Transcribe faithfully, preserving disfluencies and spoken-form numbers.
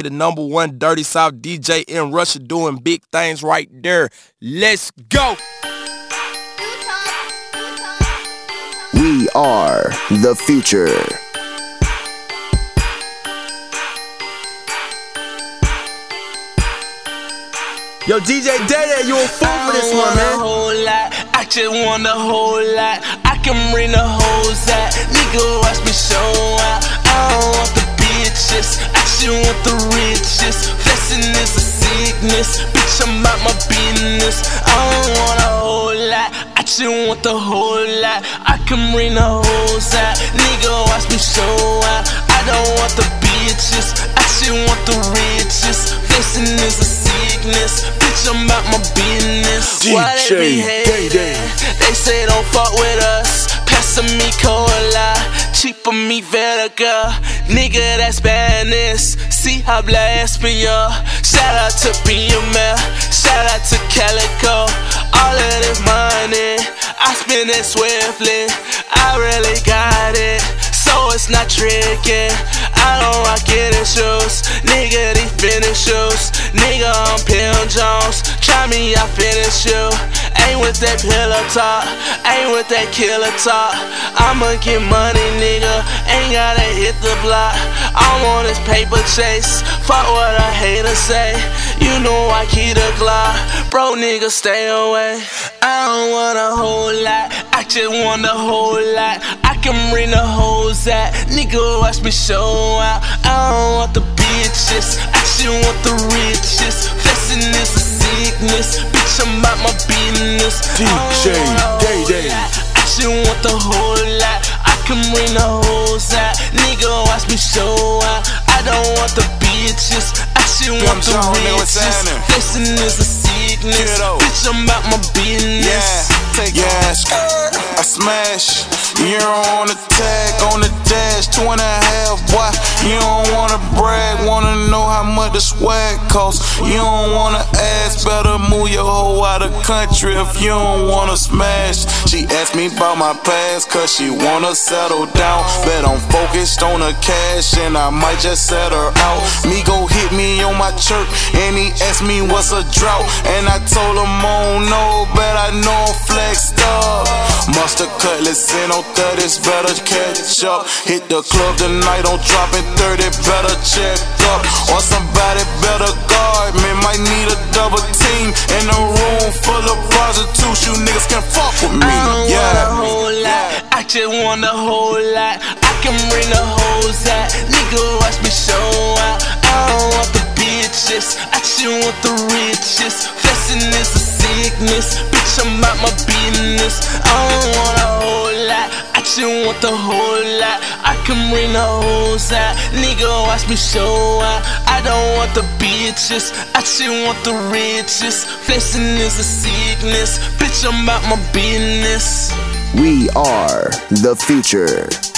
the number one Dirty South D J in Russia doing big things right there. Let's go. We are the future. Yo, D J Day, you a fool for this one, man. I whole lot, I just want a whole lot. I can bring the hoes out, nigga, watch me show out. I don't want the bitches, I just want the riches. Flexing is a sickness, bitch, I'm out my business. I don't want a whole lot, I just want the whole lot. I can bring the hoes out, nigga, watch me show out. I don't want the bitches, I just want the riches. Flexing is a sickness, bitch, I'm about my business. Why they be hating? They say don't fuck with us. Passing me cola, cheaper me Verga. Nigga, that's Spanish. See how blasphemous. Shout out to B M L, shout out to Calico. All of this money, I spend it swiftly. I really got it, so it's not tricky. I don't rock it in shoes, nigga, these finish shoes. Nigga, I'm Pim Jones, try me, I finish you. Ain't with that pillow talk, ain't with that killer talk. I'ma get money, nigga, ain't gotta hit the block. I'm on this paper chase, fuck what I hate to say. You know I keep the Glock, bro, nigga, stay away. I don't want a whole lot, I just want a whole lot. I can bring the hoes out, nigga, watch me show out. I don't want the bitches, I just want the riches. Flexing is a sickness, bitch, I'm out my business. D J Day Day, I just want the whole lot. I can bring the hoes out, nigga, watch me show out. I don't want the bitches, I just want the riches. Flexing is a sickness, bitch, I'm out my business. Yeah, yeah, I smash. You don't wanna tag on the dash, two and a half, boy. You don't wanna brag, wanna know how much the swag costs. You don't wanna ask, better move your hoe out of country if you don't wanna smash. She asked me about my past, cause she wanna settle down. Bet I'm focused on the cash, and I might just set her out. Me go hit me on my chirp, and he asked me what's a drought. And I told him I don't know, but I know I'm flexed up. Mustard cutlass in on thirties, better catch up. Hit the club tonight, don't drop in thirty, better check up. Or somebody better guard me, might need a double team. In a room full of prostitutes, you niggas can fuck with me. I don't yeah. want a whole lot, I just want a whole lot. I can bring the hoes out, nigga, watch me show out. I don't want the bitches, I just want the riches. Flexing is a sickness, bitch, I'm out my business. I don't want a whole lot, I just want the whole lot. I can bring the hoes out, nigga, watch me show out. I don't want the bitches, I just want the riches. Flexing is a sickness, bitch, I'm out my business. We are the future.